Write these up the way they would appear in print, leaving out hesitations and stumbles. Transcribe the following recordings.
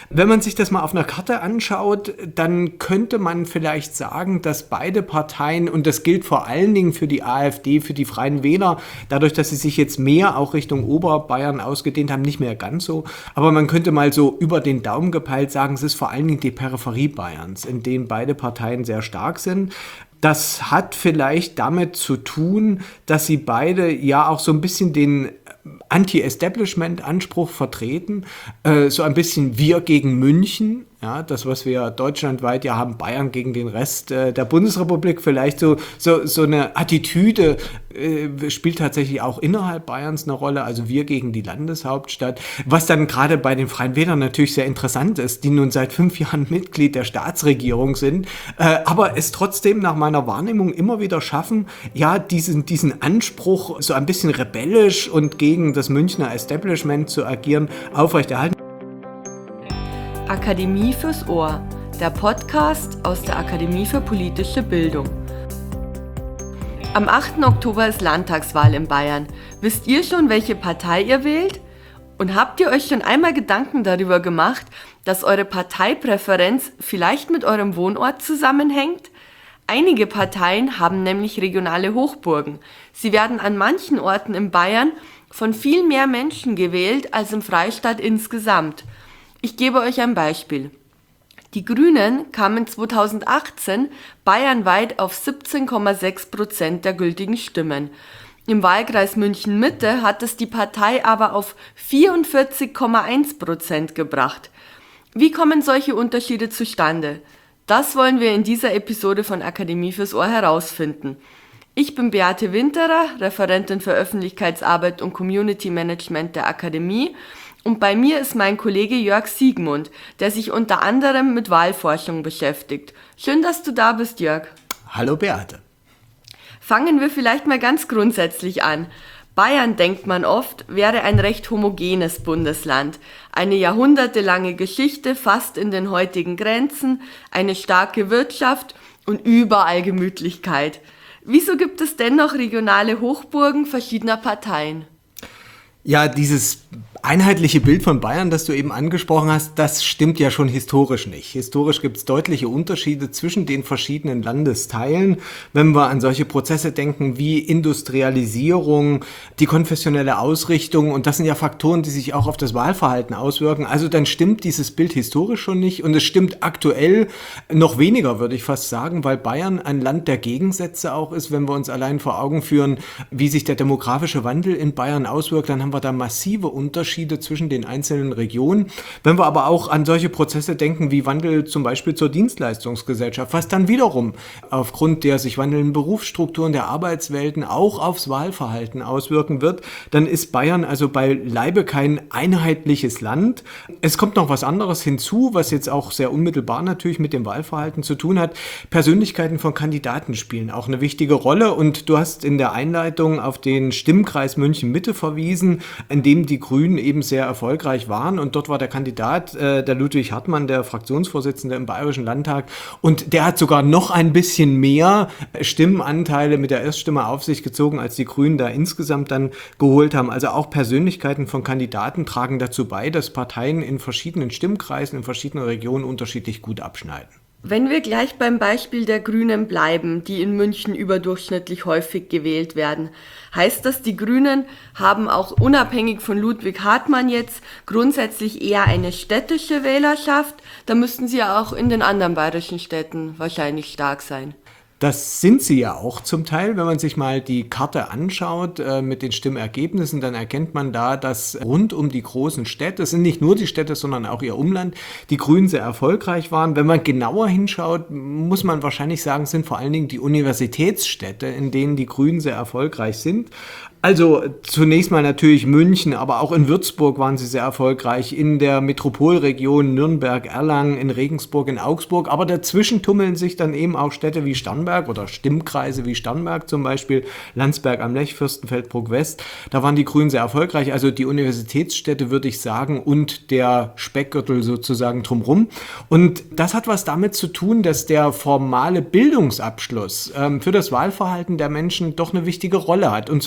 Wenn man sich das mal auf einer Karte anschaut, dann könnte man vielleicht sagen, dass beide Parteien, und das gilt vor allen Dingen für die AfD, für die Freien Wähler, dadurch, dass sie sich jetzt mehr auch Richtung Oberbayern ausgedehnt haben, nicht mehr ganz so. Aber man könnte mal so über den Daumen gepeilt sagen, es ist vor allen Dingen die Peripherie Bayerns, in denen beide Parteien sehr stark sind. Das hat vielleicht damit zu tun, dass sie beide ja auch so ein bisschen den Anti-Establishment-Anspruch vertreten, so ein bisschen wir gegen München, ja, das, was wir deutschlandweit ja haben, Bayern gegen den Rest der Bundesrepublik, vielleicht so eine Attitüde spielt tatsächlich auch innerhalb Bayerns eine Rolle, also wir gegen die Landeshauptstadt, was dann gerade bei den Freien Wählern natürlich sehr interessant ist, die nun seit 5 Jahren Mitglied der Staatsregierung sind, aber es trotzdem nach meiner Wahrnehmung immer wieder schaffen, ja, diesen Anspruch, so ein bisschen rebellisch und gegen das Münchner Establishment zu agieren, aufrechterhalten. Akademie fürs Ohr, der Podcast aus der Akademie für politische Bildung. Am 8. Oktober ist Landtagswahl in Bayern. Wisst ihr schon, welche Partei ihr wählt? Und habt ihr euch schon einmal Gedanken darüber gemacht, dass eure Parteipräferenz vielleicht mit eurem Wohnort zusammenhängt? Einige Parteien haben nämlich regionale Hochburgen. Sie werden an manchen Orten in Bayern von viel mehr Menschen gewählt als im Freistaat insgesamt. Ich gebe euch ein Beispiel. Die Grünen kamen 2018 bayernweit auf 17,6% der gültigen Stimmen. Im Wahlkreis München-Mitte hat es die Partei aber auf 44,1% gebracht. Wie kommen solche Unterschiede zustande? Das wollen wir in dieser Episode von Akademie fürs Ohr herausfinden. Ich bin Beate Winterer, Referentin für Öffentlichkeitsarbeit und Community Management der Akademie. Und bei mir ist mein Kollege Jörg Siegmund, der sich unter anderem mit Wahlforschung beschäftigt. Schön, dass du da bist, Jörg. Hallo Beate. Fangen wir vielleicht mal ganz grundsätzlich an. Bayern, denkt man oft, wäre ein recht homogenes Bundesland. Eine jahrhundertelange Geschichte fast in den heutigen Grenzen, eine starke Wirtschaft und überall Gemütlichkeit. Wieso gibt es dennoch regionale Hochburgen verschiedener Parteien? Ja, dieses einheitliche Bild von Bayern, das du eben angesprochen hast, das stimmt ja schon historisch nicht. Historisch gibt es deutliche Unterschiede zwischen den verschiedenen Landesteilen. Wenn wir an solche Prozesse denken wie Industrialisierung, die konfessionelle Ausrichtung, und das sind ja Faktoren, die sich auch auf das Wahlverhalten auswirken, also dann stimmt dieses Bild historisch schon nicht, und es stimmt aktuell noch weniger, würde ich fast sagen, weil Bayern ein Land der Gegensätze auch ist. Wenn wir uns allein vor Augen führen, wie sich der demografische Wandel in Bayern auswirkt, dann haben wir da massive Unterschiede zwischen den einzelnen Regionen. Wenn wir aber auch an solche Prozesse denken wie Wandel zum Beispiel zur Dienstleistungsgesellschaft, was dann wiederum aufgrund der sich wandelnden Berufsstrukturen der Arbeitswelten auch aufs Wahlverhalten auswirken wird, dann ist Bayern also beileibe kein einheitliches Land. Es kommt noch was anderes hinzu, was jetzt auch sehr unmittelbar natürlich mit dem Wahlverhalten zu tun hat. Persönlichkeiten von Kandidaten spielen auch eine wichtige Rolle, und du hast in der Einleitung auf den Stimmkreis München-Mitte verwiesen, in dem die Grünen eben sehr erfolgreich waren, und dort war der Kandidat, der Ludwig Hartmann, der Fraktionsvorsitzende im Bayerischen Landtag, und der hat sogar noch ein bisschen mehr Stimmenanteile mit der Erststimme auf sich gezogen, als die Grünen da insgesamt dann geholt haben. Also auch Persönlichkeiten von Kandidaten tragen dazu bei, dass Parteien in verschiedenen Stimmkreisen, in verschiedenen Regionen unterschiedlich gut abschneiden. Wenn wir gleich beim Beispiel der Grünen bleiben, die in München überdurchschnittlich häufig gewählt werden, heißt das, die Grünen haben auch unabhängig von Ludwig Hartmann jetzt grundsätzlich eher eine städtische Wählerschaft? Da müssten sie ja auch in den anderen bayerischen Städten wahrscheinlich stark sein. Das sind sie ja auch zum Teil. Wenn man sich mal die Karte anschaut mit den Stimmergebnissen, dann erkennt man da, dass rund um die großen Städte, es sind nicht nur die Städte, sondern auch ihr Umland, die Grünen sehr erfolgreich waren. Wenn man genauer hinschaut, muss man wahrscheinlich sagen, es sind vor allen Dingen die Universitätsstädte, in denen die Grünen sehr erfolgreich sind. Also zunächst mal natürlich München, aber auch in Würzburg waren sie sehr erfolgreich, in der Metropolregion Nürnberg, Erlangen, in Regensburg, in Augsburg, aber dazwischen tummeln sich dann eben auch Städte wie Starnberg oder Stimmkreise wie Starnberg zum Beispiel, Landsberg am Lech, Fürstenfeldbruck West, da waren die Grünen sehr erfolgreich, also die Universitätsstädte würde ich sagen und der Speckgürtel sozusagen drumherum, und das hat was damit zu tun, dass der formale Bildungsabschluss für das Wahlverhalten der Menschen doch eine wichtige Rolle hat, und zwar gerade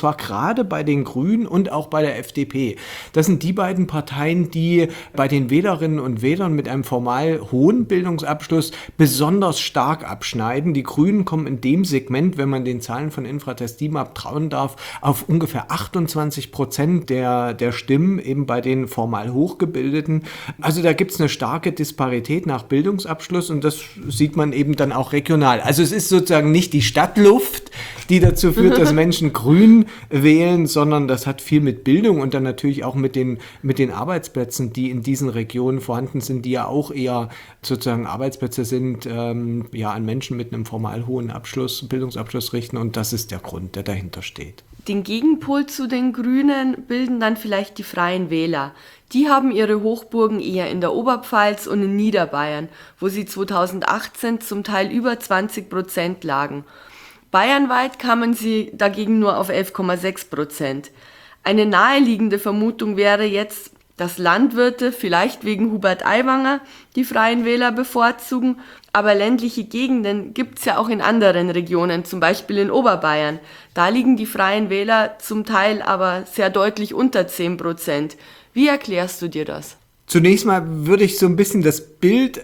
gerade bei den Grünen und auch bei der FDP. Das sind die beiden Parteien, die bei den Wählerinnen und Wählern mit einem formal hohen Bildungsabschluss besonders stark abschneiden. Die Grünen kommen in dem Segment, wenn man den Zahlen von Infratest DIMAP trauen darf, auf ungefähr 28% der Stimmen eben bei den formal Hochgebildeten. Also da gibt es eine starke Disparität nach Bildungsabschluss und das sieht man eben dann auch regional. Also es ist sozusagen nicht die Stadtluft, die dazu führt, dass Menschen grün wählen, sondern das hat viel mit Bildung und dann natürlich auch mit den Arbeitsplätzen, die in diesen Regionen vorhanden sind, die ja auch eher sozusagen Arbeitsplätze sind, an Menschen mit einem formal hohen Bildungsabschluss richten und das ist der Grund, der dahinter steht. Den Gegenpol zu den Grünen bilden dann vielleicht die Freien Wähler. Die haben ihre Hochburgen eher in der Oberpfalz und in Niederbayern, wo sie 2018 zum Teil über 20% lagen. Bayernweit kamen sie dagegen nur auf 11,6%. Eine naheliegende Vermutung wäre jetzt, dass Landwirte vielleicht wegen Hubert Aiwanger die Freien Wähler bevorzugen, aber ländliche Gegenden gibt's ja auch in anderen Regionen, zum Beispiel in Oberbayern. Da liegen die Freien Wähler zum Teil aber sehr deutlich unter 10%. Wie erklärst du dir das? Zunächst mal würde ich so ein bisschen das Bild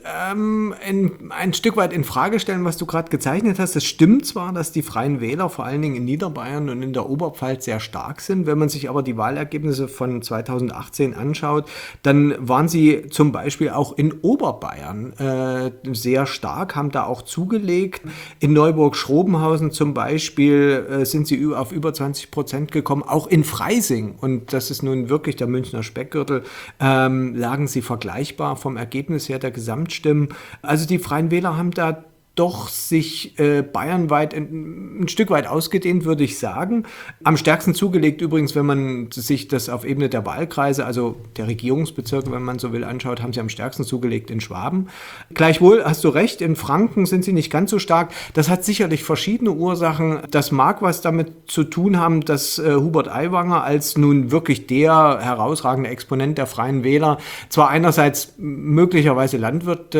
ein Stück weit in Frage stellen, was du gerade gezeichnet hast. Es stimmt zwar, dass die Freien Wähler vor allen Dingen in Niederbayern und in der Oberpfalz sehr stark sind. Wenn man sich aber die Wahlergebnisse von 2018 anschaut, dann waren sie zum Beispiel auch in Oberbayern sehr stark, haben da auch zugelegt. In Neuburg-Schrobenhausen zum Beispiel sind sie auf über 20% gekommen. Auch in Freising, und das ist nun wirklich der Münchner Speckgürtel, lagen sie vergleichbar vom Ergebnis her der Gesamtstimmen. Also die Freien Wähler haben da doch sich bayernweit ein Stück weit ausgedehnt, würde ich sagen. Am stärksten zugelegt übrigens, wenn man sich das auf Ebene der Wahlkreise, also der Regierungsbezirke, wenn man so will, anschaut, haben sie am stärksten zugelegt in Schwaben. Gleichwohl hast du recht, in Franken sind sie nicht ganz so stark. Das hat sicherlich verschiedene Ursachen. Das mag was damit zu tun haben, dass Hubert Aiwanger als nun wirklich der herausragende Exponent der Freien Wähler zwar einerseits möglicherweise Landwirte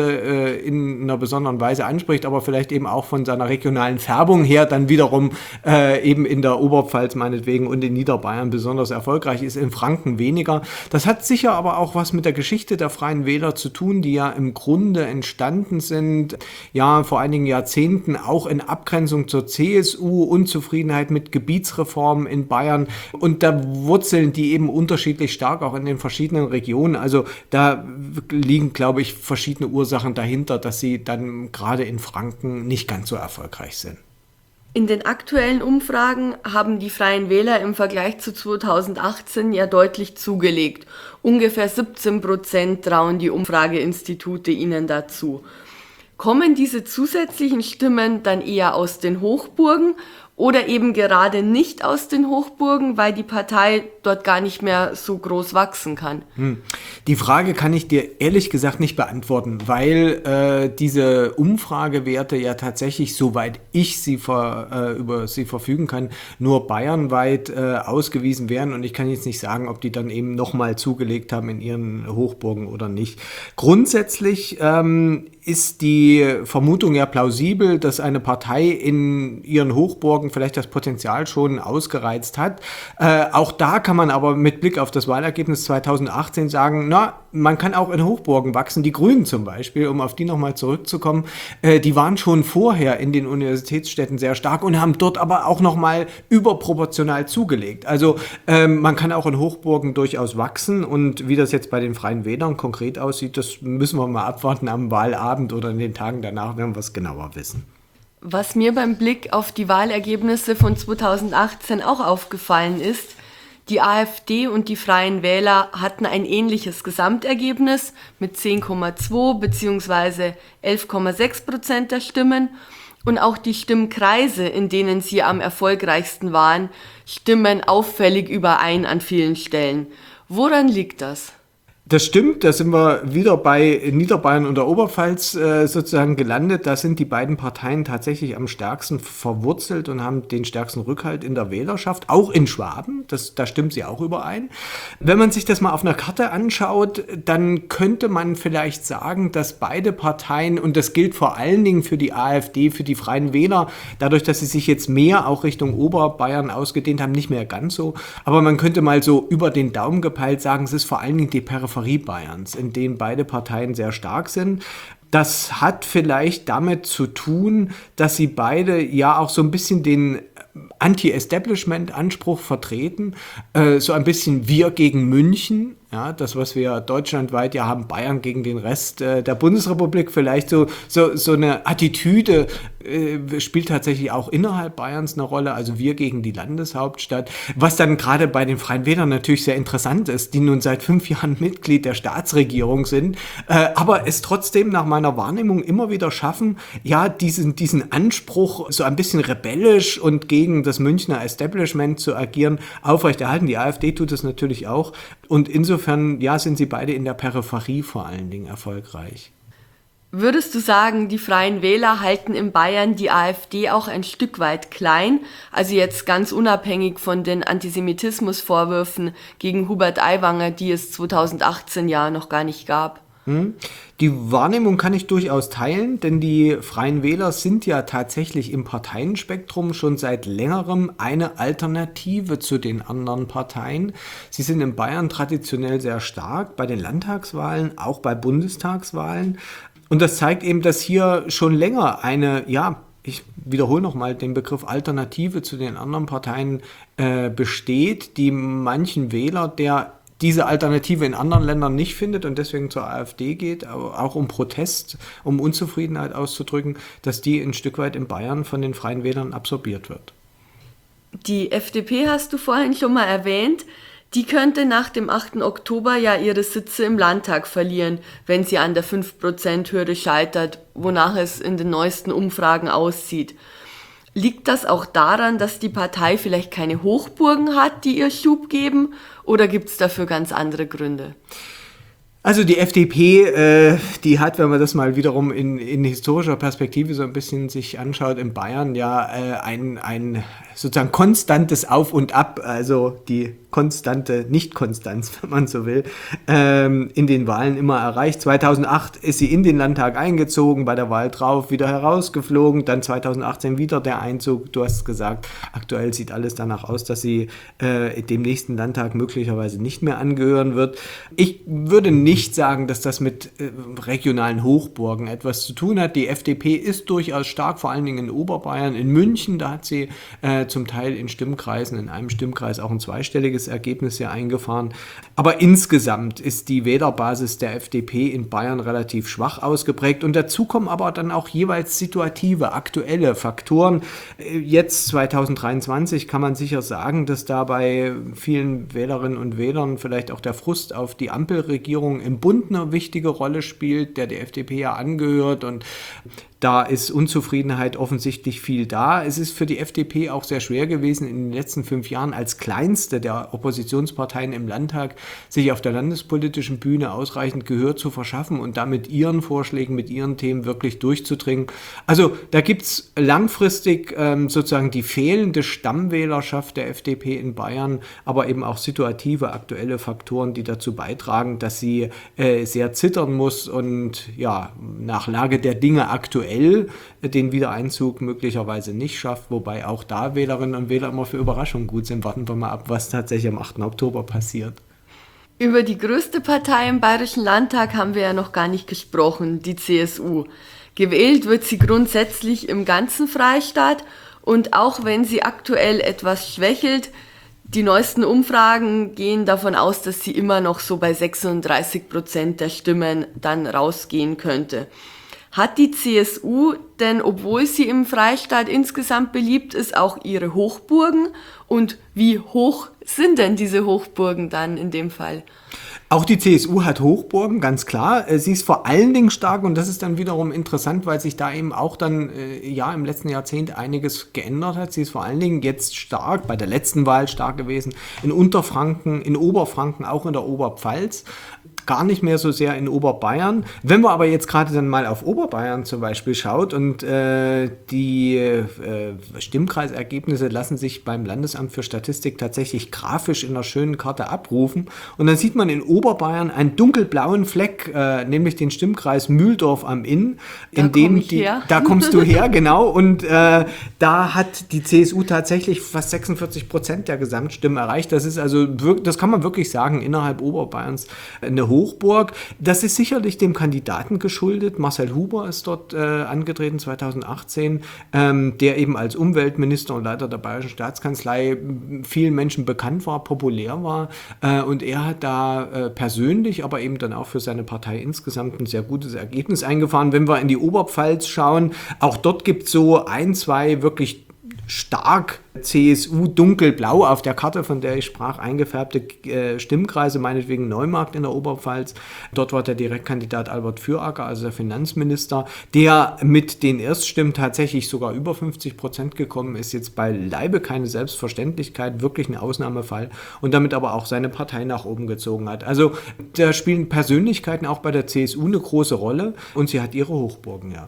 in einer besonderen Weise anspricht, aber vielleicht eben auch von seiner regionalen Färbung her dann wiederum eben in der Oberpfalz meinetwegen und in Niederbayern besonders erfolgreich ist, in Franken weniger. Das hat sicher aber auch was mit der Geschichte der Freien Wähler zu tun, die ja im Grunde entstanden sind, ja vor einigen Jahrzehnten auch in Abgrenzung zur CSU, Unzufriedenheit mit Gebietsreformen in Bayern und da wurzeln die eben unterschiedlich stark auch in den verschiedenen Regionen. Also da liegen, glaube ich, verschiedene Ursachen dahinter, dass sie dann gerade in Franken nicht ganz so erfolgreich sind. In den aktuellen Umfragen haben die Freien Wähler im Vergleich zu 2018 ja deutlich zugelegt. Ungefähr 17% trauen die Umfrageinstitute ihnen dazu. Kommen diese zusätzlichen Stimmen dann eher aus den Hochburgen oder eben gerade nicht aus den Hochburgen, weil die Partei dort gar nicht mehr so groß wachsen kann? Die Frage kann ich dir ehrlich gesagt nicht beantworten, weil diese Umfragewerte ja tatsächlich, soweit ich sie über sie verfügen kann, nur bayernweit ausgewiesen werden und ich kann jetzt nicht sagen, ob die dann eben nochmal zugelegt haben in ihren Hochburgen oder nicht. Grundsätzlich ist die Vermutung ja plausibel, dass eine Partei in ihren Hochburgen vielleicht das Potenzial schon ausgereizt hat. Auch da kann man aber mit Blick auf das Wahlergebnis 2018 sagen, man kann auch in Hochburgen wachsen. Die Grünen zum Beispiel, um auf die nochmal zurückzukommen, die waren schon vorher in den Universitätsstädten sehr stark und haben dort aber auch nochmal überproportional zugelegt. Also man kann auch in Hochburgen durchaus wachsen und wie das jetzt bei den Freien Wählern konkret aussieht, das müssen wir mal abwarten am Wahlabend oder in den Tagen danach, werden wir es genauer wissen. Was mir beim Blick auf die Wahlergebnisse von 2018 auch aufgefallen ist, die AfD und die Freien Wähler hatten ein ähnliches Gesamtergebnis mit 10,2 bzw. 11,6% der Stimmen und auch die Stimmkreise, in denen sie am erfolgreichsten waren, stimmen auffällig überein an vielen Stellen. Woran liegt das? Das stimmt, da sind wir wieder bei Niederbayern und der Oberpfalz sozusagen gelandet. Da sind die beiden Parteien tatsächlich am stärksten verwurzelt und haben den stärksten Rückhalt in der Wählerschaft, auch in Schwaben, da stimmt sie auch überein. Wenn man sich das mal auf einer Karte anschaut, dann könnte man vielleicht sagen, dass beide Parteien, und das gilt vor allen Dingen für die AfD, für die Freien Wähler, dadurch, dass sie sich jetzt mehr auch Richtung Oberbayern ausgedehnt haben, nicht mehr ganz so, aber man könnte mal so über den Daumen gepeilt sagen, es ist vor allen Dingen die Peripherie Bayerns, in denen beide Parteien sehr stark sind. Das hat vielleicht damit zu tun, dass sie beide ja auch so ein bisschen den Anti-Establishment-Anspruch vertreten, so ein bisschen wir gegen München, ja, das, was wir deutschlandweit ja haben, Bayern gegen den Rest der Bundesrepublik, vielleicht so eine Attitüde spielt tatsächlich auch innerhalb Bayerns eine Rolle, also wir gegen die Landeshauptstadt, was dann gerade bei den Freien Wählern natürlich sehr interessant ist, die nun seit 5 Jahren Mitglied der Staatsregierung sind, aber es trotzdem nach meiner Wahrnehmung immer wieder schaffen, ja, diesen Anspruch, so ein bisschen rebellisch und gegen das Münchner Establishment zu agieren, aufrechterhalten. Die AfD tut es natürlich auch und insofern, ja, sind sie beide in der Peripherie vor allen Dingen erfolgreich. Würdest du sagen, die Freien Wähler halten in Bayern die AfD auch ein Stück weit klein? Also jetzt ganz unabhängig von den Antisemitismusvorwürfen gegen Hubert Aiwanger, die es 2018 ja noch gar nicht gab. Die Wahrnehmung kann ich durchaus teilen, denn die Freien Wähler sind ja tatsächlich im Parteienspektrum schon seit längerem eine Alternative zu den anderen Parteien. Sie sind in Bayern traditionell sehr stark, bei den Landtagswahlen, auch bei Bundestagswahlen. Und das zeigt eben, dass hier schon länger eine, ja, ich wiederhole nochmal den Begriff Alternative zu den anderen Parteien besteht, die manchen Wähler, der diese Alternative in anderen Ländern nicht findet und deswegen zur AfD geht, auch um Protest, um Unzufriedenheit auszudrücken, dass die ein Stück weit in Bayern von den Freien Wählern absorbiert wird. Die FDP hast du vorhin schon mal erwähnt. Die könnte nach dem 8. Oktober ja ihre Sitze im Landtag verlieren, wenn sie an der 5%-Hürde scheitert, wonach es in den neuesten Umfragen aussieht. Liegt das auch daran, dass die Partei vielleicht keine Hochburgen hat, die ihr Schub geben, oder gibt es dafür ganz andere Gründe? Also die FDP, die hat, wenn man das mal wiederum in historischer Perspektive so ein bisschen sich anschaut, in Bayern ja ein sozusagen konstantes Auf und Ab, also die konstante Nicht-Konstanz, wenn man so will, in den Wahlen immer erreicht. 2008 ist sie in den Landtag eingezogen, bei der Wahl drauf wieder herausgeflogen, dann 2018 wieder der Einzug. Du hast gesagt, aktuell sieht alles danach aus, dass sie dem nächsten Landtag möglicherweise nicht mehr angehören wird. Ich würde nicht sagen, dass das mit regionalen Hochburgen etwas zu tun hat. Die FDP ist durchaus stark, vor allen Dingen in Oberbayern, in München, da hat sie zum Teil in Stimmkreisen, in einem Stimmkreis auch ein zweistelliges Ergebnis hier eingefahren. Aber insgesamt ist die Wählerbasis der FDP in Bayern relativ schwach ausgeprägt und dazu kommen aber dann auch jeweils situative, aktuelle Faktoren. Jetzt 2023 kann man sicher sagen, dass da bei vielen Wählerinnen und Wählern vielleicht auch der Frust auf die Ampelregierung im Bund eine wichtige Rolle spielt, der FDP ja angehört und da ist Unzufriedenheit offensichtlich viel da. Es ist für die FDP auch sehr schwer gewesen, in den letzten 5 Jahren als kleinste der Oppositionsparteien im Landtag sich auf der landespolitischen Bühne ausreichend Gehör zu verschaffen und damit ihren Vorschlägen, mit ihren Themen wirklich durchzudringen. Also da gibt es langfristig sozusagen die fehlende Stammwählerschaft der FDP in Bayern, aber eben auch situative, aktuelle Faktoren, die dazu beitragen, dass sie sehr zittern muss und ja, nach Lage der Dinge aktuell den Wiedereinzug möglicherweise nicht schafft, wobei auch da Wählerinnen und Wähler immer für Überraschungen gut sind. Warten wir mal ab, was tatsächlich am 8. Oktober passiert. Über die größte Partei im Bayerischen Landtag haben wir ja noch gar nicht gesprochen, die CSU. Gewählt wird sie grundsätzlich im ganzen Freistaat und auch wenn sie aktuell etwas schwächelt, die neuesten Umfragen gehen davon aus, dass sie immer noch so bei 36% der Stimmen dann rausgehen könnte. Hat die CSU denn, obwohl sie im Freistaat insgesamt beliebt ist, auch ihre Hochburgen? Und Wie hoch sind denn diese Hochburgen dann in dem Fall? Auch die CSU hat Hochburgen, ganz klar. Sie ist vor allen Dingen stark und das ist dann wiederum interessant, weil sich da eben auch dann im letzten Jahrzehnt einiges geändert hat. Sie ist vor allen Dingen jetzt stark, bei der letzten Wahl stark gewesen, in Unterfranken, in Oberfranken, auch in der Oberpfalz. Gar nicht mehr so sehr in Oberbayern. Wenn man aber jetzt gerade dann mal auf Oberbayern zum Beispiel schaut und die Stimmkreisergebnisse lassen sich beim Landesamt für Statistik tatsächlich grafisch in einer schönen Karte abrufen. Und dann sieht man in Oberbayern einen dunkelblauen Fleck, nämlich den Stimmkreis Mühldorf am Inn. Da kommst du her, genau. Und da hat die CSU tatsächlich fast 46% der Gesamtstimmen erreicht. Das ist also, das kann man wirklich sagen, innerhalb Oberbayerns eine Hochburg. Das ist sicherlich dem Kandidaten geschuldet. Marcel Huber ist dort angetreten 2018, der eben als Umweltminister und Leiter der Bayerischen Staatskanzlei vielen Menschen bekannt war, populär war. Und er hat da persönlich, aber eben dann auch für seine Partei insgesamt ein sehr gutes Ergebnis eingefahren. Wenn wir in die Oberpfalz schauen, auch dort gibt es so ein, zwei wirklich stark CSU dunkelblau auf der Karte, von der ich sprach, eingefärbte Stimmkreise, meinetwegen Neumarkt in der Oberpfalz. Dort war der Direktkandidat Albert Füracker, also der Finanzminister, der mit den Erststimmen tatsächlich sogar über 50% gekommen ist. Jetzt beileibe keine Selbstverständlichkeit, wirklich ein Ausnahmefall und damit aber auch seine Partei nach oben gezogen hat. Also da spielen Persönlichkeiten auch bei der CSU eine große Rolle und sie hat ihre Hochburgen, ja.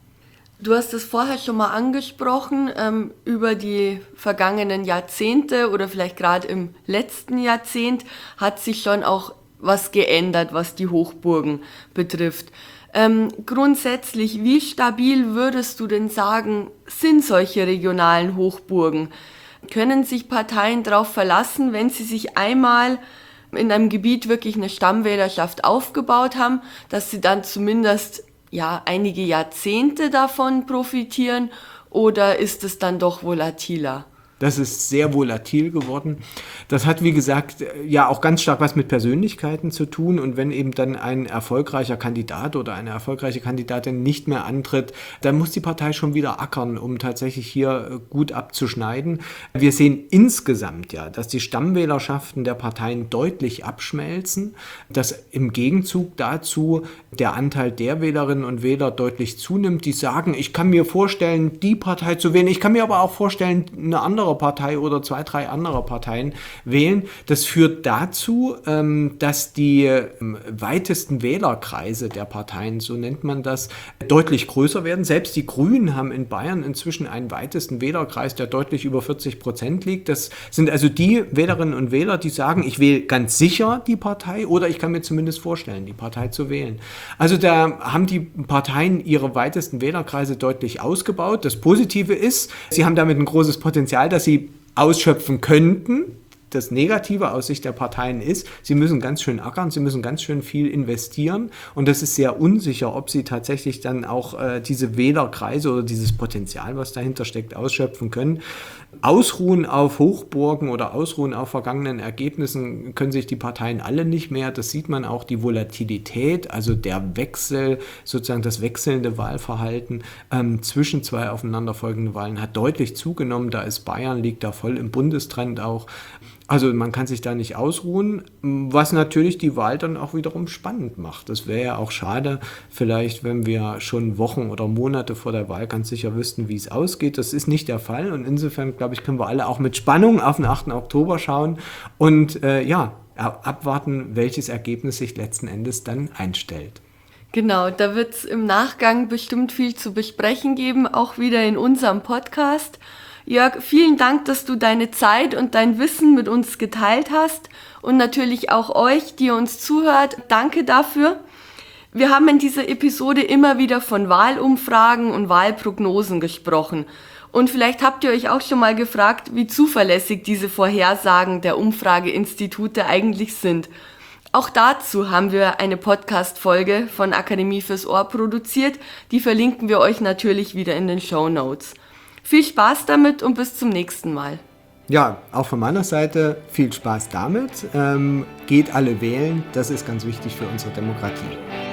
Du hast es vorher schon mal angesprochen, über die vergangenen Jahrzehnte oder vielleicht gerade im letzten Jahrzehnt hat sich schon auch was geändert, was die Hochburgen betrifft. Grundsätzlich, wie stabil würdest du denn sagen, sind solche regionalen Hochburgen? Können sich Parteien darauf verlassen, wenn sie sich einmal in einem Gebiet wirklich eine Stammwählerschaft aufgebaut haben, dass sie dann zumindest einige Jahrzehnte davon profitieren, oder ist es dann doch volatiler? Das ist sehr volatil geworden. Das hat, wie gesagt, ja auch ganz stark was mit Persönlichkeiten zu tun. Und wenn eben dann ein erfolgreicher Kandidat oder eine erfolgreiche Kandidatin nicht mehr antritt, dann muss die Partei schon wieder ackern, um tatsächlich hier gut abzuschneiden. Wir sehen insgesamt ja, dass die Stammwählerschaften der Parteien deutlich abschmelzen, dass im Gegenzug dazu der Anteil der Wählerinnen und Wähler deutlich zunimmt, die sagen, ich kann mir vorstellen, die Partei zu wählen, ich kann mir aber auch vorstellen, eine andere Partei oder 2, 3 andere Parteien wählen. Das führt dazu, dass die weitesten Wählerkreise der Parteien, so nennt man das, deutlich größer werden. Selbst die Grünen haben in Bayern inzwischen einen weitesten Wählerkreis, der deutlich über 40% liegt. Das sind also die Wählerinnen und Wähler, die sagen, ich wähle ganz sicher die Partei oder ich kann mir zumindest vorstellen, die Partei zu wählen. Also da haben die Parteien ihre weitesten Wählerkreise deutlich ausgebaut. Das Positive ist, sie haben damit ein großes Potenzial, dass sie ausschöpfen könnten. Das Negative aus Sicht der Parteien ist, sie müssen ganz schön ackern, sie müssen ganz schön viel investieren und das ist sehr unsicher, ob sie tatsächlich dann auch diese Wählerkreise oder dieses Potenzial, was dahinter steckt, ausschöpfen können. Ausruhen auf Hochburgen oder ausruhen auf vergangenen Ergebnissen können sich die Parteien alle nicht mehr. Das sieht man auch, die Volatilität, also der Wechsel, sozusagen das wechselnde Wahlverhalten zwischen zwei aufeinanderfolgenden Wahlen hat deutlich zugenommen. Da ist Bayern, liegt da voll im Bundestrend auch. Also man kann sich da nicht ausruhen, was natürlich die Wahl dann auch wiederum spannend macht. Das wäre ja auch schade, vielleicht, wenn wir schon Wochen oder Monate vor der Wahl ganz sicher wüssten, wie es ausgeht. Das ist nicht der Fall und insofern, glaube ich, können wir alle auch mit Spannung auf den 8. Oktober schauen und abwarten, welches Ergebnis sich letzten Endes dann einstellt. Genau, da wird es im Nachgang bestimmt viel zu besprechen geben, auch wieder in unserem Podcast. Jörg, vielen Dank, dass du deine Zeit und dein Wissen mit uns geteilt hast und natürlich auch euch, die uns zuhört, danke dafür. Wir haben in dieser Episode immer wieder von Wahlumfragen und Wahlprognosen gesprochen und vielleicht habt ihr euch auch schon mal gefragt, wie zuverlässig diese Vorhersagen der Umfrageinstitute eigentlich sind. Auch dazu haben wir eine Podcast-Folge von Akademie fürs Ohr produziert, die verlinken wir euch natürlich wieder in den Shownotes. Viel Spaß damit und bis zum nächsten Mal. Ja, auch von meiner Seite viel Spaß damit. Geht alle wählen, das ist ganz wichtig für unsere Demokratie.